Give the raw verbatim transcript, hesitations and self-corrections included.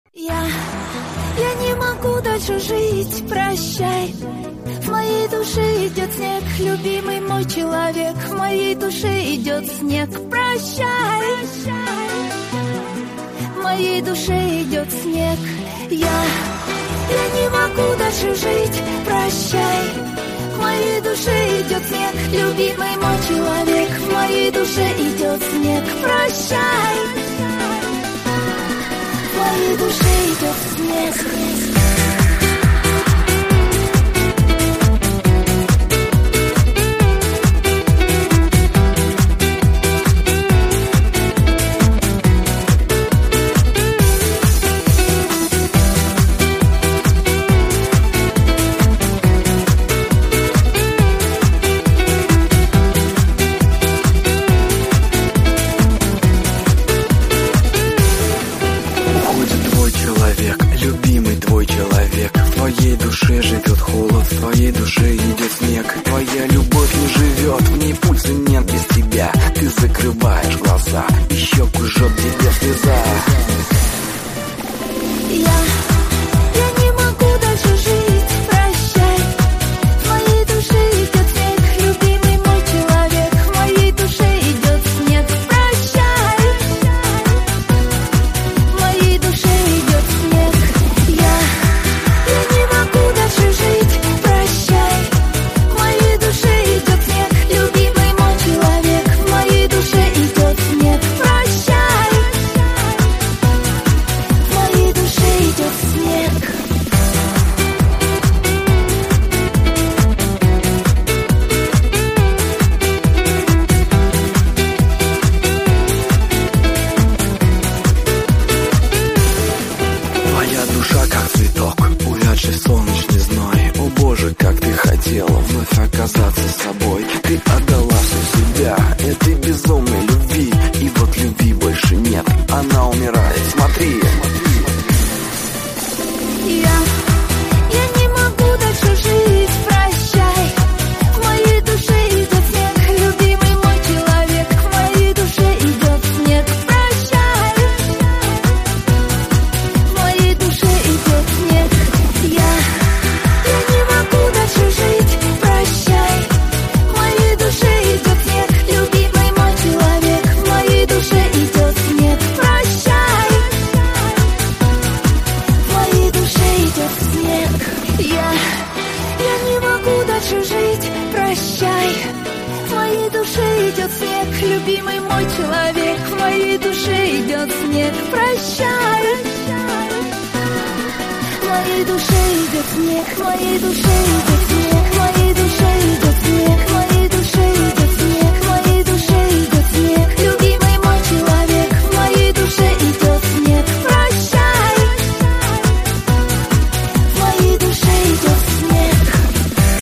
Я, я не могу дальше жить, прощай. В моей душе идет снег, любимый мой человек. В моей душе идет снег, прощай. В моей душе идет снег. Я, я не могу дальше жить, прощай. В моей душе идет снег, любимый мой человек. В моей душе идет снег, прощай. В моей душе идет снег. Любимый твой человек, в твоей душе живет холод, в твоей душе идет снег. Твоя любовь не живет, в ней пульса нет без тебя. Ты закрываешь глаза, и щеку жжет тебе слеза. Я, я не могу дальше жить, прощай. В моей душе идет снег, любимый мой человек. В моей душе идет снег, прощай. В моей душе идет снег. Я, я не могу дальше жить, прощай. В моей душе идет снег, любимый мой человек. В моей душе идет снег, прощай. В моей душе идет снег. Твоя душа как цветок, увядший в солнечный зной. О боже, как ты хотела вновь оказаться собой. Ты отдала всю себя этой безумной любви. И вот любви больше нет, она умирает, смотри. Я, я не могу дальше жить, прощай. В моей душе идет снег, любимый мой человек. В моей душе идет снег, прощай. В моей душе идет снег. Я, я не могу дальше жить, прощай. В моей душе идет снег, любимый мой человек. В моей душе идет снег, прощай. В моей душе идет снег. Я, я не могу дальше жить, прощай. В моей душе идет снег, любимый мой человек. В моей душе идет снег, прощай. В моей душе идет снег, в моей душе идет